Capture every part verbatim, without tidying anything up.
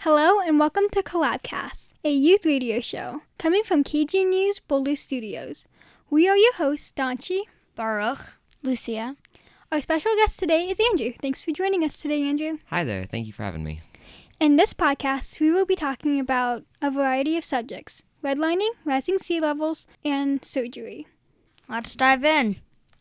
Hello and welcome to Collabcast, a youth radio show coming from K G News Boulder Studios. We are your hosts, Danchi, Baruch, Lucia. Our special guest today is Andrew. Thanks for joining us today, Andrew. Hi there. Thank you for having me. In this podcast, we will be talking about a variety of subjects: redlining, rising sea levels, and surgery. Let's dive in.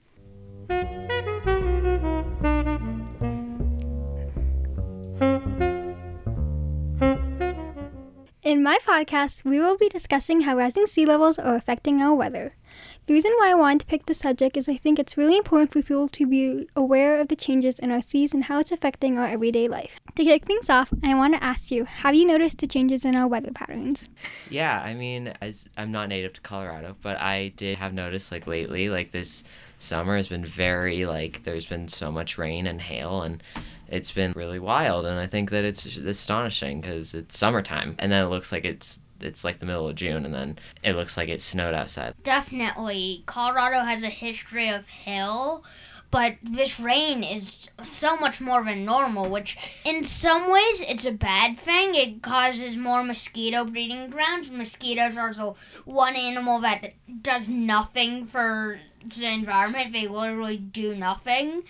In my podcast, we will be discussing how rising sea levels are affecting our weather. The reason why I wanted to pick this subject is I think it's really important for people to be aware of the changes in our seas and how it's affecting our everyday life. To kick things off, I want to ask you, have you noticed the changes in our weather patterns? Yeah, I mean, as I'm not native to Colorado, but I did have noticed, like, lately, like, this summer has been very, like, there's been so much rain and hail, and it's been really wild, and I think that it's astonishing because it's summertime, and then it looks like it's it's like the middle of June, and then it looks like it snowed outside. Definitely. Colorado has a history of hail, but this rain is so much more than normal, which in some ways it's a bad thing. It causes more mosquito breeding grounds. Mosquitoes are the one animal that does nothing for the environment. They literally do nothing.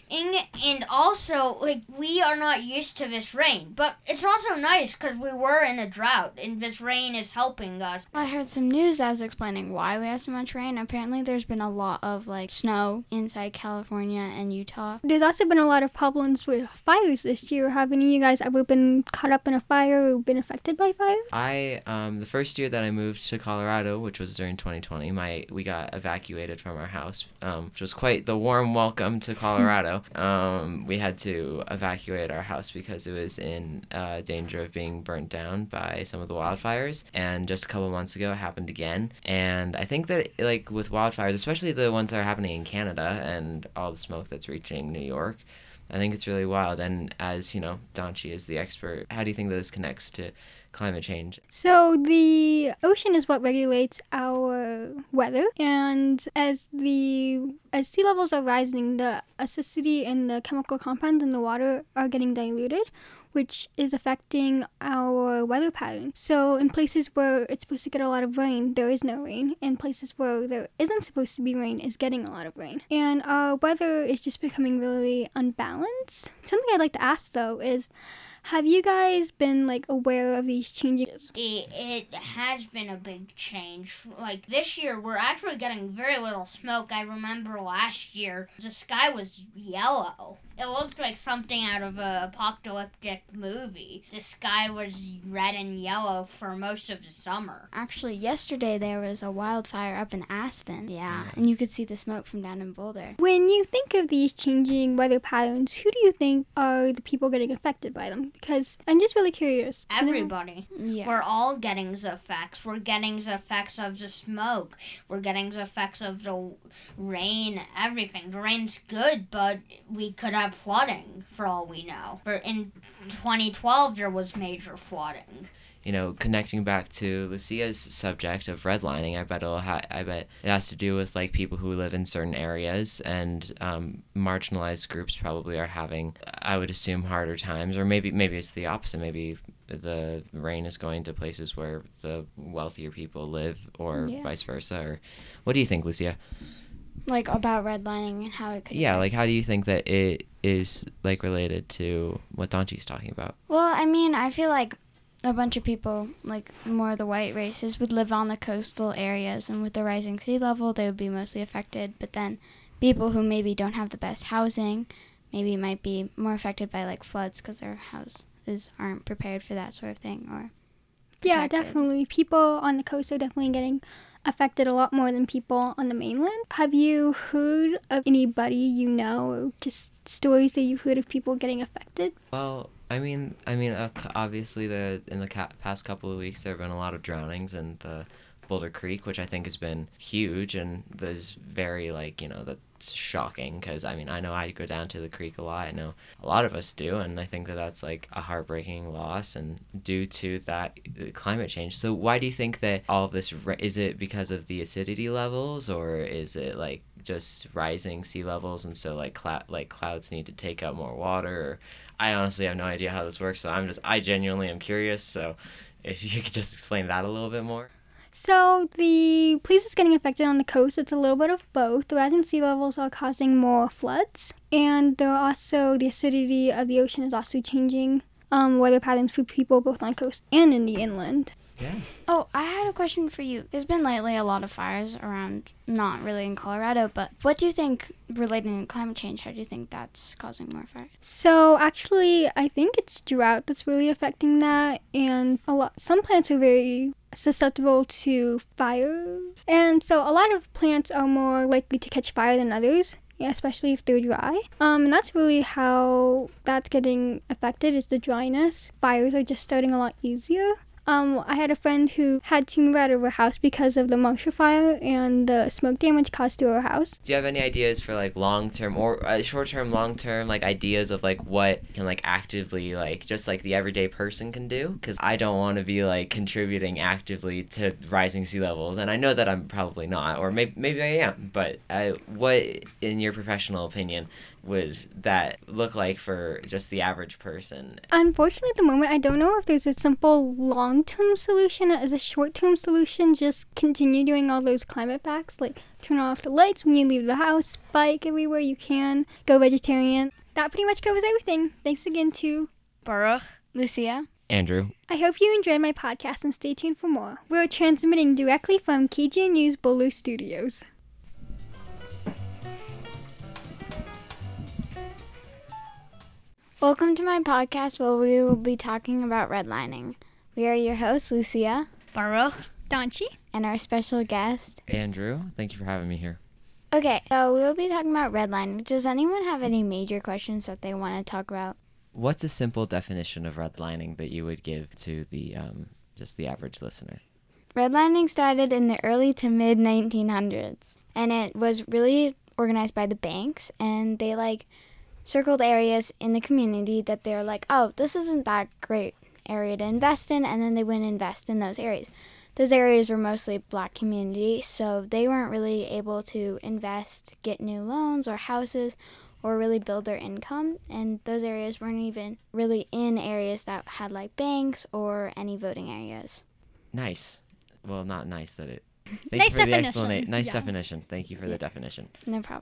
And also, like, we are not used to this rain, but it's also nice because we were in a drought and this rain is helping us. I heard some news that was explaining why we have so much rain. Apparently there's been a lot of like snow inside California and Utah. There's also been a lot of problems with fires this year. Have any of you guys ever been caught up in a fire or been affected by fire? I, um, the first year that I moved to Colorado, which was during twenty twenty, my we got evacuated from our house, um, which was quite the warm welcome to Colorado. um, we had to evacuate our house because it was in uh, danger of being burnt down by some of the wildfires. And just a couple months ago, it happened again. And I think that, like, with wildfires, especially the ones that are happening in Canada and all the smoke that's reaching New York, I think it's really wild. And as, you know, Danchi is the expert, how do you think that this connects to climate change? So the ocean is what regulates our weather, and as the as sea levels are rising, the acidity and the chemical compounds in the water are getting diluted, which is affecting our weather pattern. So in places where it's supposed to get a lot of rain, there is no rain. In places where there isn't supposed to be rain, is getting a lot of rain. And our weather is just becoming really unbalanced. Something I'd like to ask, though, is have you guys been, like, aware of these changes? It, it has been a big change. Like, this year, we're actually getting very little smoke. I remember last year, the sky was yellow. It looked like something out of an apocalyptic movie. The sky was red and yellow for most of the summer. Actually, yesterday there was a wildfire up in Aspen. Yeah, and you could see the smoke from down in Boulder. When you think of these changing weather patterns, who do you think are the people getting affected by them? Because I'm just really curious. Everybody. Yeah. We're all getting the effects. We're getting the effects of the smoke. We're getting the effects of the rain, everything. The rain's good, but we could have flooding for all we know. For in twenty twelve, there was major flooding. You know, connecting back to Lucia's subject of redlining, I bet it'll ha- I bet it has to do with, like, people who live in certain areas, and um, marginalized groups probably are having, I would assume, harder times, or maybe maybe it's the opposite. Maybe the rain is going to places where the wealthier people live, or Yeah. vice versa. Or what do you think, Lucia? Like about redlining and how it could Yeah, affect- like, how do you think that it is, like, related to what Danchi's talking about? Well, I mean, I feel like a bunch of people, like more of the white races, would live on the coastal areas, and with the rising sea level, they would be mostly affected. But then people who maybe don't have the best housing maybe might be more affected by, like, floods because their houses aren't prepared for that sort of thing. Or Yeah, protected. definitely. People on the coast are definitely getting affected a lot more than people on the mainland. Have you heard of anybody you know, or just stories that you've heard of people getting affected? Well, I mean, I mean, uh, c- obviously, the in the ca- past couple of weeks, there have been a lot of drownings in the Boulder Creek, which I think has been huge, and is very, like, you know, that's shocking, because, I mean, I know I go down to the creek a lot. I know a lot of us do, and I think that that's, like, a heartbreaking loss, and due to that uh, climate change. So why do you think that all of this, ra- is it because of the acidity levels, or is it, like, just rising sea levels, and so, like, clou- like clouds need to take up more water? Or I honestly have no idea how this works, so I'm just, I genuinely am curious, so if you could just explain that a little bit more. So the places getting affected on the coast, it's a little bit of both. The rising sea levels are causing more floods, and there are also the acidity of the ocean is also changing um, weather patterns for people both on the coast and in the inland. Yeah. Oh, I had a question for you. There's been lately a lot of fires around, not really in Colorado, but what do you think relating to climate change? How do you think that's causing more fires? So actually, I think it's drought that's really affecting that, and a lot. Some plants are very susceptible to fire, and so a lot of plants are more likely to catch fire than others. Yeah, especially if they're dry. Um, and that's really how that's getting affected is the dryness. Fires are just starting a lot easier. Um, I had a friend who had to move out of her house because of the Marshall Fire and the smoke damage caused to her house. Do you have any ideas for like long-term or uh, short-term, long-term like ideas of like what can like actively like just like the everyday person can do? Because I don't want to be like contributing actively to rising sea levels, and I know that I'm probably not, or maybe maybe I am. But uh, what, in your professional opinion, would that look like for just the average person? Unfortunately, at the moment, I don't know if there's a simple long-term solution. As a short-term solution, just continue doing all those climate facts, like turn off the lights when you leave the house, bike everywhere you can, go vegetarian. That pretty much covers everything. Thanks again to Baruch. Lucia? Andrew. I hope you enjoyed my podcast and stay tuned for more. We're transmitting directly from K G N News Bolu Studios. Welcome to my podcast where we will be talking about redlining. We are your hosts, Lucia. Baruch. Donchi. And our special guest. Andrew, thank you for having me here. Okay, so we will be talking about redlining. Does anyone have any major questions that they want to talk about? What's a simple definition of redlining that you would give to the um, just the average listener? Redlining started in the early to mid nineteen hundreds, and it was really organized by the banks, and they like circled areas in the community that they're like, oh, this isn't that great area to invest in, and then they wouldn't invest in those areas. Those areas were mostly black communities, so they weren't really able to invest, get new loans or houses, or really build their income, and those areas weren't even really in areas that had like banks or any voting areas. Nice. Well, not nice that it... Thank Nice you for definition. the explanation. Nice Yeah. definition. Thank you for Yeah. the definition. No problem.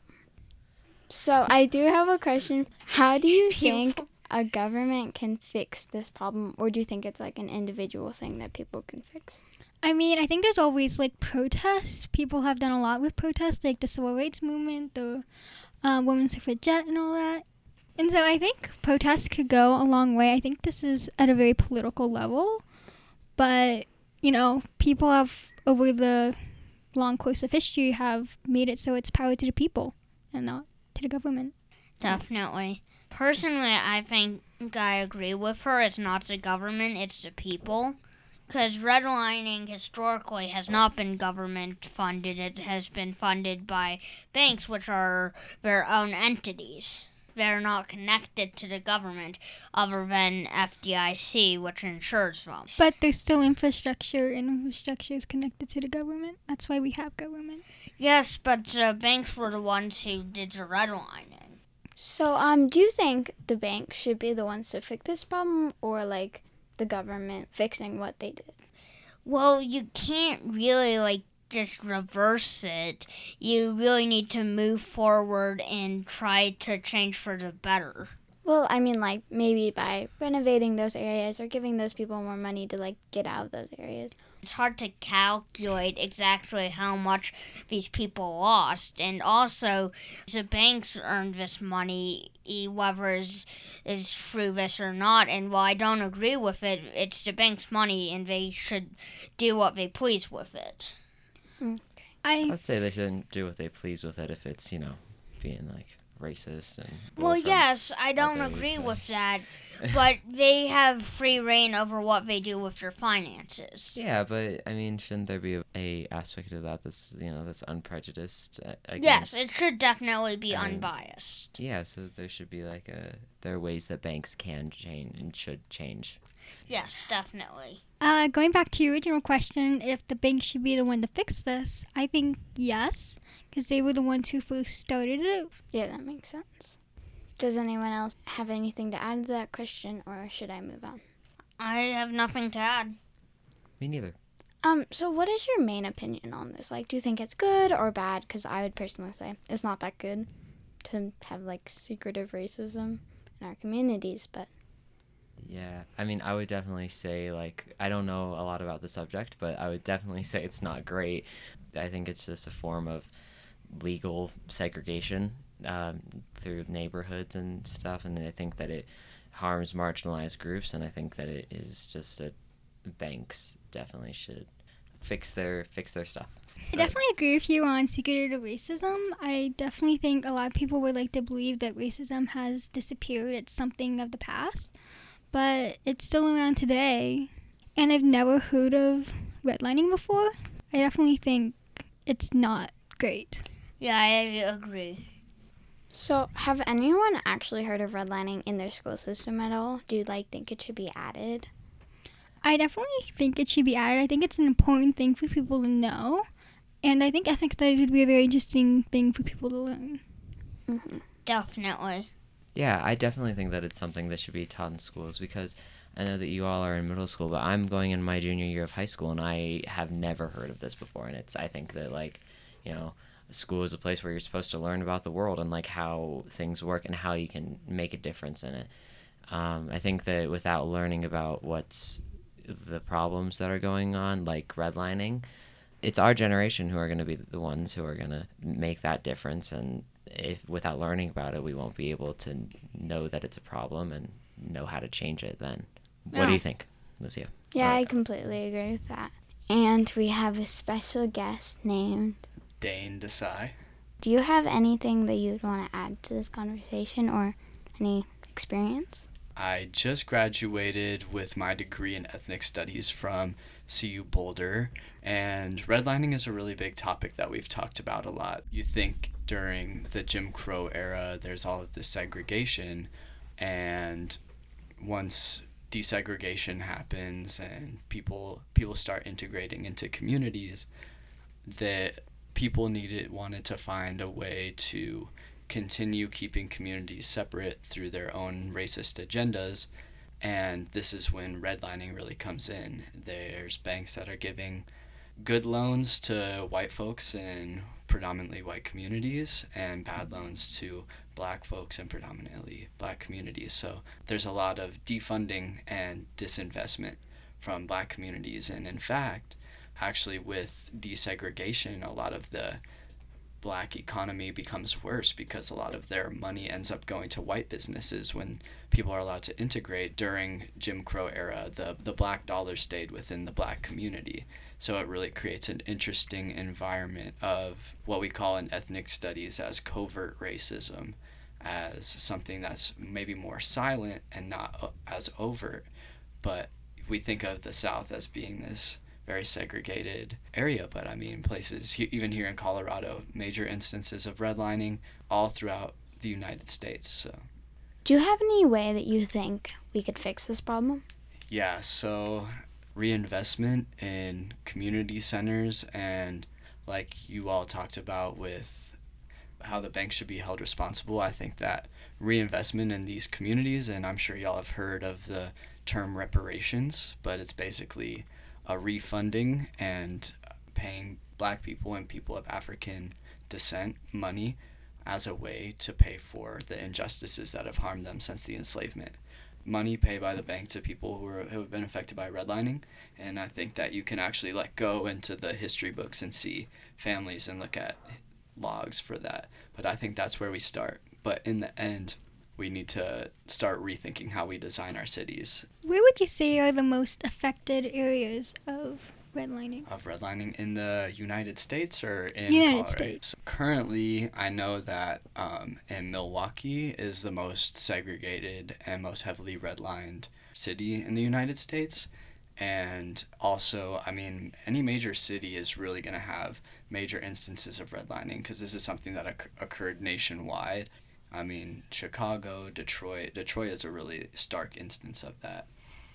So I do have a question. How do you think a government can fix this problem, or do you think it's like an individual thing that people can fix? I mean, I think there's always like protests. People have done a lot with protests, like the civil rights movement, the uh, women's suffragette, and all that. And so I think protests could go a long way. I think this is at a very political level, but you know, people have over the long course of history have made it so it's power to the people and not to the government. Definitely. Personally, I think I agree with her. It's not the government, it's the people. Because redlining historically has not been government funded. It has been funded by banks, which are their own entities. They're not connected to the government other than F D I C, which insures them. But there's still infrastructure, and infrastructure is connected to the government. That's why we have government. Yes, but the banks were the ones who did the redlining. So, um, do you think the banks should be the ones to fix this problem, or like the government fixing what they did? Well, you can't really, like, just reverse it. You really need to move forward and try to change for the better. Well, I mean, like, maybe by renovating those areas or giving those people more money to, like, get out of those areas. It's hard to calculate exactly how much these people lost. And also, the banks earned this money, whether is is through this or not. And while I don't agree with it, it's the bank's money, and they should do what they please with it. I I'd say they shouldn't do what they please with it if it's, you know, being like racist and... Well, from yes, I don't others, agree so- with that, but they have free reign over what they do with their finances. Yeah, but I mean, shouldn't there be a, a aspect of that that's, you know, that's unprejudiced uh, Yes, against... it should definitely be I mean, unbiased. Yeah, so there should be like a... There are ways that banks can change and should change. Yes, definitely. Uh, going back to your original question, if the bank should be the one to fix this, I think yes, because they were the ones who first started it. Yeah, that makes sense. Does anyone else have anything to add to that question, or should I move on? I have nothing to add. Me neither. Um, so what is your main opinion on this? Like, do you think it's good or bad? Because I would personally say it's not that good to have, like, secretive racism in our communities, but... Yeah, I mean, I would definitely say, like, I don't know a lot about the subject, but I would definitely say it's not great. I think it's just a form of legal segregation um, through neighborhoods and stuff, and I think that it harms marginalized groups, and I think that it is just a banks definitely should fix their fix their stuff. I definitely agree with you on secretive racism. I definitely think a lot of people would like to believe that racism has disappeared. It's something of the past, but it's still around today. And I've never heard of redlining before. I definitely think it's not great. Yeah, I agree. So, have anyone actually heard of redlining in their school system at all? Do you, like, think it should be added? I definitely think it should be added. I think it's an important thing for people to know. And I think ethnic studies would be a very interesting thing for people to learn. Mm-hmm. Definitely. Yeah, I definitely think that it's something that should be taught in schools, because I know that you all are in middle school, but I'm going in my junior year of high school, and I have never heard of this before. And it's, I think that, like, you know, school is a place where you're supposed to learn about the world and, like, how things work and how you can make a difference in it. Um, I think that without learning about what's the problems that are going on, like redlining, it's our generation who are going to be the ones who are going to make that difference. And if without learning about it, we won't be able to know that it's a problem and know how to change it then. What Yeah. do you think, Lucia? Yeah, Or- I completely agree with that. And we have a special guest named... Dane Desai. Do you have anything that you'd want to add to this conversation or any experience? I just graduated with my degree in ethnic studies from C U Boulder, and redlining is a really big topic that we've talked about a lot. You think during the Jim Crow era, there's all of this segregation, and once desegregation happens and people people start integrating into communities, that people needed wanted to find a way to continue keeping communities separate through their own racist agendas, and this is when redlining really comes in. There's banks that are giving good loans to white folks in predominantly white communities and bad loans to black folks in predominantly black communities. So there's a lot of defunding and disinvestment from black communities, and in fact, actually with desegregation, a lot of the black economy becomes worse because a lot of their money ends up going to white businesses when people are allowed to integrate. During Jim Crow era, the the black dollar stayed within the black community. So it really creates an interesting environment of what we call in ethnic studies as covert racism, as something that's maybe more silent and not as overt. But we think of the South as being this very segregated area, but I mean places, even here in Colorado, major instances of redlining all throughout the United States. So Do you have any way that you think we could fix this problem? yeah, so reinvestment in community centers, and like you all talked about with how the banks should be held responsible, I think that reinvestment in these communities, and I'm sure y'all have heard of the term reparations, but it's basically a refunding and paying black people and people of African descent money as a way to pay for the injustices that have harmed them since the enslavement. Money paid by the bank to people who, are, who have been affected by redlining, and I think that you can actually like go into the history books and see families and look at logs for that. But I think that's where we start. But in the end, we need to start rethinking how we design our cities. Where would you say are the most affected areas of redlining? Of redlining in the United States or in United Colorado? States. So currently, I know that um, in Milwaukee is the most segregated and most heavily redlined city in the United States. And also, I mean, any major city is really going to have major instances of redlining because this is something that oc- occurred nationwide. I mean, Chicago, Detroit. Detroit is a really stark instance of that.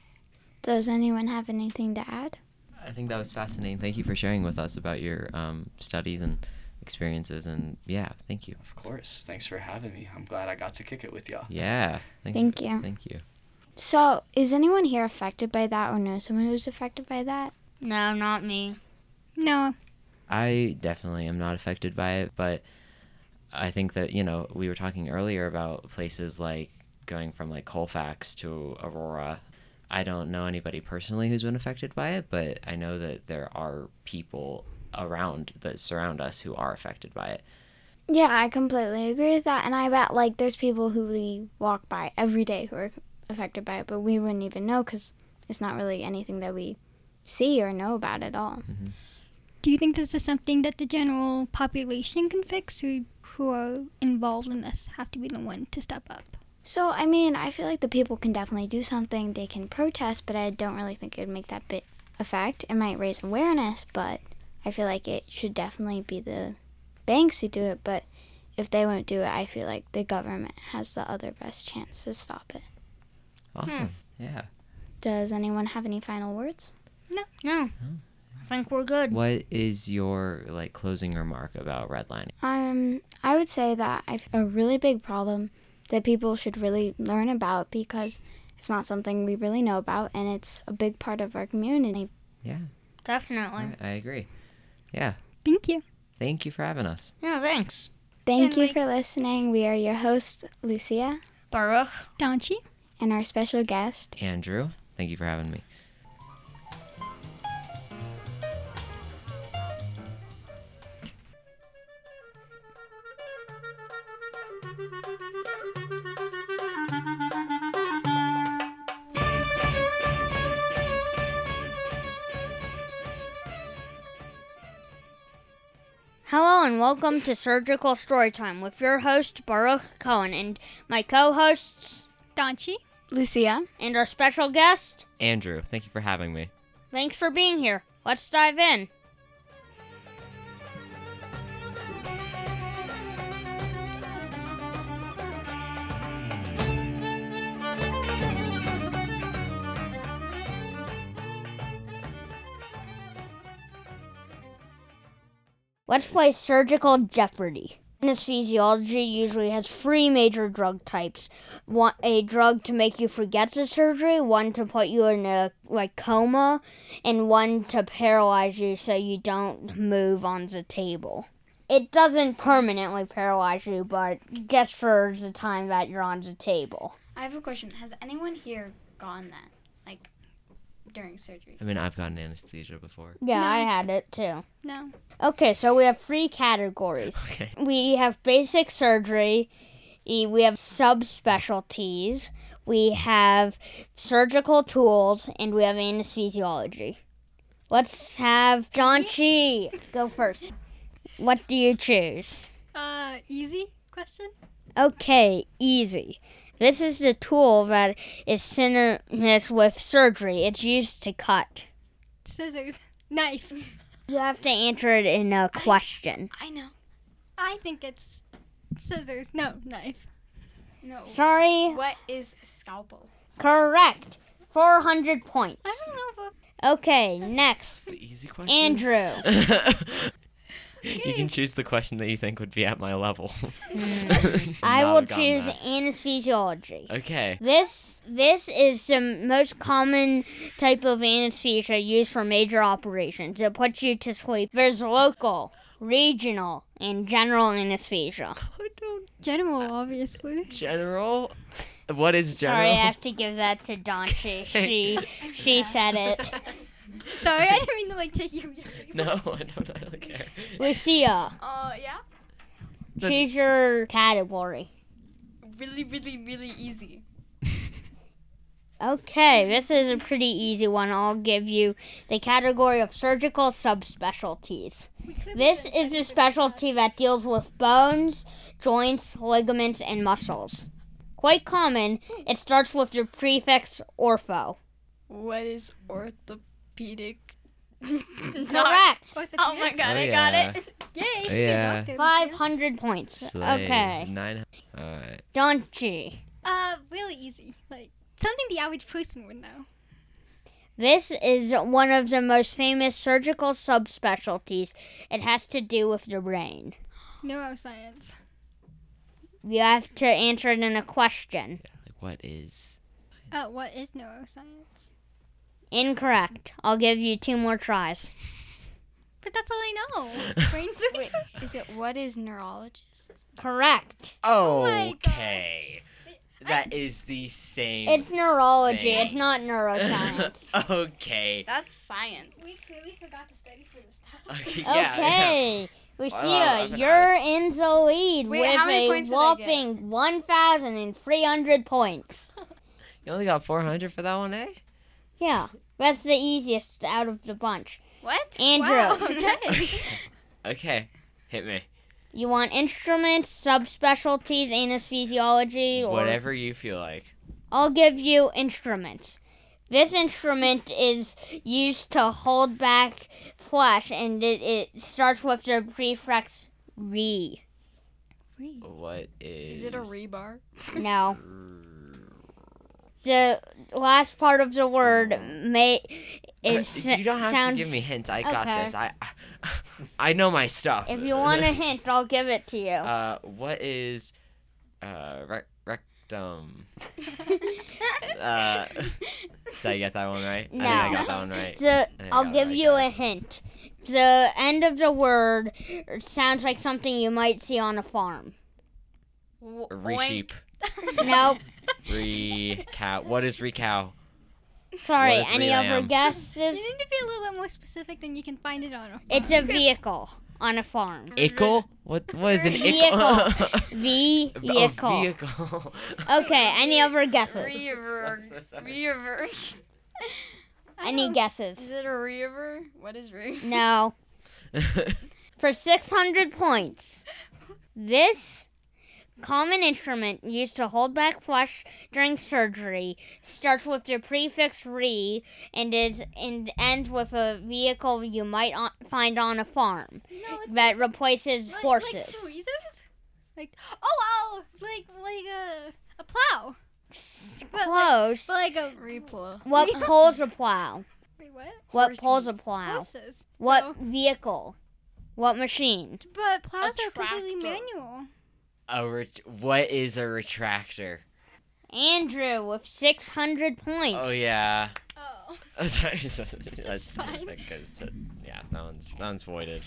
Does anyone have anything to add? I think that was fascinating. Thank you for sharing with us about your um, studies and experiences. And yeah, thank you. Of course. Thanks for having me. I'm glad I got to kick it with y'all. Yeah. Thank, Thank you. Thank you. So, is anyone here affected by that or know someone who's affected by that? No, not me. No. I definitely am not affected by it, but I think that, you know, we were talking earlier about places like going from like Colfax to Aurora. I don't know anybody personally who's been affected by it, but I know that there are people around that surround us who are affected by it. Yeah, I completely agree with that. And I bet, like, there's people who we walk by every day who are affected by it, but we wouldn't even know because it's not really anything that we see or know about at all. Mm-hmm. Do you think this is something that the general population can fix, or who are involved in this have to be the one to step up? So, I mean, I feel like the people can definitely do something. They can protest, but I don't really think it would make that big effect. It might raise awareness, but I feel like it should definitely be the banks who do it. But if they won't do it, I feel like the government has the other best chance to stop it. Awesome. Yeah. Does anyone have any final words? No. I think we're good. What is your like closing remark about redlining? Um, I would say that I've a really big problem that people should really learn about because it's not something we really know about, and it's a big part of our community. Yeah. Definitely. I, I agree. Yeah. Thank you. Thank you for having us. Yeah, thanks. Thank And you like- for listening. We are your hosts, Lucia, Baruch. Donchi. and our special guest. Andrew, thank you for having me. Hello and welcome to Surgical Storytime with your host Baruch Cohen and my co-hosts Donchi. Lucia. and our special guest. Andrew, thank you for having me. Thanks for being here. Let's dive in. Let's play Surgical Jeopardy! Anesthesiology usually has three major drug types. One, a drug to make you forget the surgery, one to put you in a like coma, and one to paralyze you so you don't move on the table. It doesn't permanently paralyze you, but just for the time that you're on the table. I have a question. Has anyone here gotten that, like, during surgery? I mean, I've gotten anesthesia before. Yeah, No. I had it too. No. Okay, so we have three categories. Okay. We have basic surgery, e- we have subspecialties, we have surgical tools, and we have anesthesiology. Let's have John Chi go first. What do you choose? Uh, easy question? Okay, easy. This is the tool that is synonymous with surgery. It's used to cut. Scissors. Knife. You have to answer it in a question. I know. I think it's scissors. No, knife. No. Sorry, What is scalpel? correct. four hundred points. I don't know. Okay, next. The easy question. Andrew. You can choose the question that you think would be at my level. I Not will gotten choose that. anesthesiology. Okay. This this is the most common type of anesthesia used for major operations. It puts you to sleep. There's local, regional, and general anesthesia. I don't. General, obviously. General? What is general? Sorry, I have to give that to Donchi. She she said it. Sorry, I didn't mean to like take you. No, I don't, I don't care. Lucia, Uh, yeah. choose your category. Really, really, really easy. Okay, this is a pretty easy one. I'll give you the category of surgical subspecialties. This is a specialty that deals with bones, joints, ligaments, and muscles. Quite common, it starts with the prefix ortho. What is orthopedic? Correct. Oh my god, Oh, I got yeah. it. Yay, you should Yeah. be a doctor. five hundred points. Slay. Okay. Nine. Alright. Donchi. Uh, really easy. Like, something the average person would know. This is one of the most famous surgical subspecialties. It has to do with the brain. Neuroscience. You have to answer it in a question. Like, what is? Uh, what is neuroscience? Incorrect. I'll give you two more tries. But that's all I know. Brain Wait, is it what is neurologist? Correct. my God. Okay. That is the same. It's neurology. Thing. It's not neuroscience. Okay. That's science. We clearly forgot to study for this stuff. Okay. Yeah. Okay. Well, Lucia, I'm gonna you're ask- in the lead Wait, how many with a points did I get? whopping one thousand three hundred points. You only got four hundred for that one, eh? Yeah, that's the easiest out of the bunch. What? Andrew, Wow, okay. Okay. Hit me. you want instruments, subspecialties, anesthesiology, or Whatever you feel like. I'll give you instruments. This instrument is used to hold back flesh, and it, it starts with the prefix re. What is? Is it a rebar? No. The last part of the word may is You don't have sounds. to give me hints. I got Okay. this. I, I know my stuff. If you want a hint, I'll give it to you. Uh, what is, uh, rec- rectum? uh, did I get that one right? I think I No. got that one right. The, I think I I'll got give it, you a guys. hint. The end of the word sounds like something you might see on a farm. Re-sheep. Nope. Re-cow. What is re-cow? Sorry, What is any other re-lamb? You guesses? need to be a little bit more specific than you can find it on a farm. It's a vehicle on a farm. Ickle? What, what is an Vehicle. ickle? V A vehicle. vehicle. Okay, any other guesses? Reaver. Reaver. Any Is guesses? it a reaver? What is reaver? No. For six hundred points. This common instrument used to hold back flesh during surgery starts with the prefix re and is and ends with a vehicle you might on, find on a farm No, it's that replaces like, horses. Like tweezers? Like, oh, oh, like, like a, a plow. S- But like- Close. But like a, Replo. What pulls a plow? wait, what? What Horses. pulls a plow? Horses. What So, vehicle? What machine? but plows are completely tractor. manual. A ret- what is a retractor? Andrew with six hundred points. Oh yeah. Oh. Sorry, that's fine. That goes to yeah. That one's that one's voided.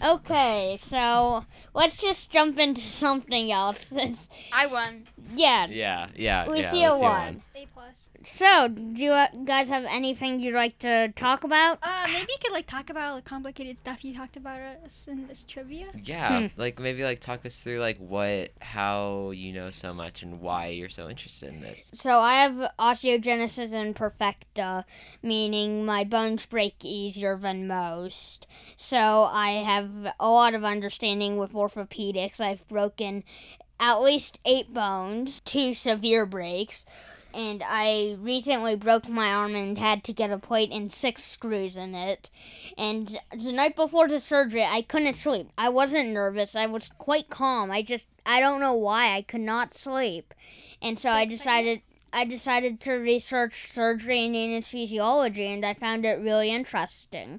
Okay, so let's just jump into something else. It's- I won. yeah. Yeah, yeah, We yeah. see a let's do one. one. A plus. So, do you uh, guys have anything you'd like to talk about? Uh, maybe you could like talk about the complicated stuff you talked about us in this trivia. Yeah, like maybe like talk us through like what, how you know so much and why you're so interested in this. So, I have osteogenesis imperfecta, meaning my bones break easier than most. So, I have a lot of understanding with orthopedics. I've broken at least eight bones, two severe breaks. And I recently broke my arm and had to get a plate and six screws in it. And the night before the surgery, I couldn't sleep. I wasn't nervous. I was quite calm. I just, I don't know why. I could not sleep. And so I decided, I decided to research surgery and anesthesiology, and I found it really interesting.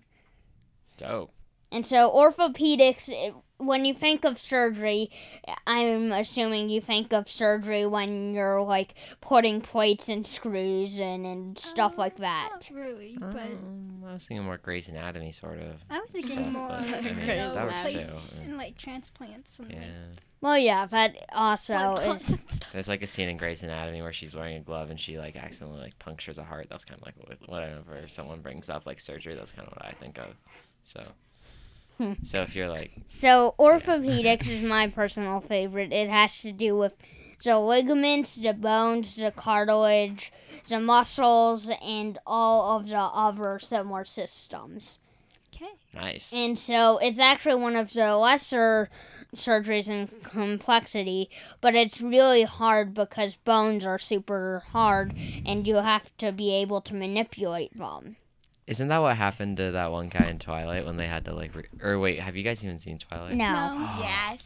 Dope. And so orthopedics, it- when you think of surgery, I'm assuming you think of surgery when you're like putting plates and screws in and stuff like that. Not really, but Um, I was thinking more Grey's Anatomy sort of. I was thinking stuff, more but, like, I mean, you know, that works place too. and like transplants and Yeah. like Well, yeah, that also blood is. clots and stuff. There's like a scene in Grey's Anatomy where she's wearing a glove and she like accidentally like punctures a heart. That's kind of like what- whatever someone brings up like surgery. That's kind of what I think of. So. Hmm. So if you're like, So orthopedics is my personal favorite. It has to do with the ligaments, the bones, the cartilage, the muscles, and all of the other similar systems. Okay. nice. And so it's actually one of the lesser surgeries in complexity, but it's really hard because bones are super hard and you have to be able to manipulate them. Isn't that what happened to that one guy in Twilight when they had to like, re- or wait, have you guys even seen Twilight? No. No. Oh, Yes.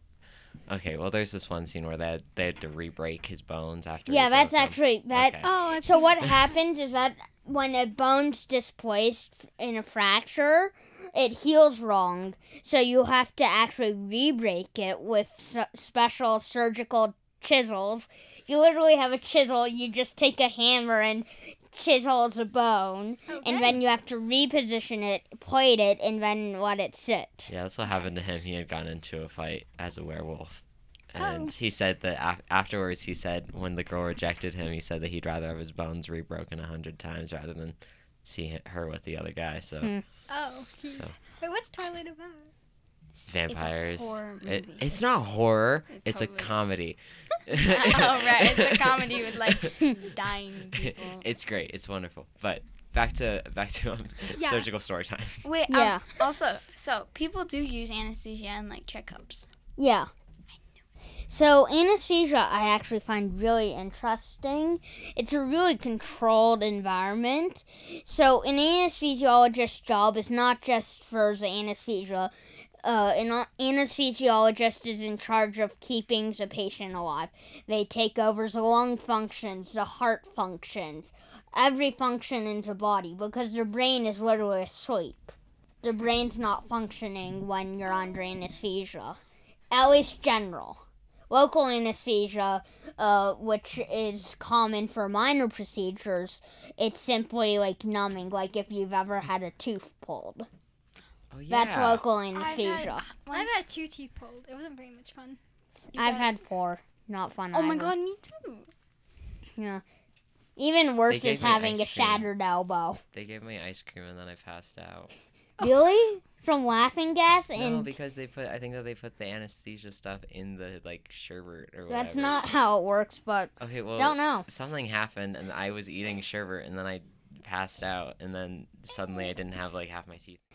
God. Okay, well, there's this one scene where they had, they had to re-break his bones after. Yeah, he that's broke them. actually that. Okay. Oh, I've So seen- what happens is that when a bone's displaced in a fracture, it heals wrong. So you have to actually re-break it with s- special surgical chisels. You literally have a chisel. You just take a hammer and chisel the bone, Okay. and then you have to reposition it, plate it, and then let it sit. Yeah, that's what happened to him. He had gone into a fight as a werewolf. And Oh. he said that af- afterwards, he said when the girl rejected him, he said that he'd rather have his bones rebroken a hundred times rather than see h- her with the other guy. So, Hmm. Oh, jeez. So. Wait, what's Twilight about? vampires. It's a horror It, movie. it's not horror, It it's totally a is. comedy. Oh, right. It's a comedy with, like, dying people. It's great. It's wonderful. But back to back to um, Yeah. surgical story time. Wait, Yeah. um, also, so people do use anesthesia and, like, checkups. Yeah. So anesthesia I actually find really interesting. It's a really controlled environment. So an anesthesiologist's job is not just for the anesthesia. Uh, an a- anesthesiologist is in charge of keeping the patient alive. They take over the lung functions, the heart functions, every function in the body because the brain is literally asleep. The brain's not functioning when you're under anesthesia. At least general. Local anesthesia, uh, which is common for minor procedures, it's simply like numbing, like if you've ever had a tooth pulled. Oh yeah. That's local I've anesthesia. had, I've had two teeth pulled. It wasn't very much fun. I've had four. Not fun Oh, my either. God, me too. Yeah. Even worse They is gave me having a ice cream. shattered elbow. They gave me ice cream and then I passed out. Really? From laughing gas? No, And because they put. I think that they put the anesthesia stuff in the like sherbet or whatever. that's not how it works, but Okay, well, don't know. something happened and I was eating sherbet and then I passed out and then suddenly I didn't have like half my teeth.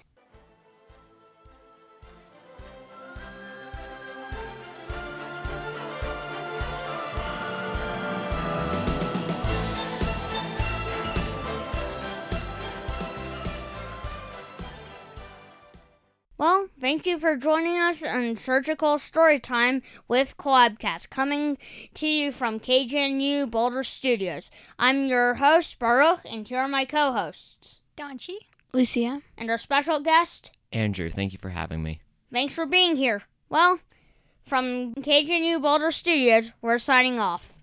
Well, thank you for joining us on Surgical Storytime with Collabcast, coming to you from K G N U Boulder Studios. I'm your host, Baruch, and here are my co-hosts. Donchi. Lucia. And our special guest, Andrew, thank you for having me. thanks for being here. Well, from K G N U Boulder Studios, we're signing off.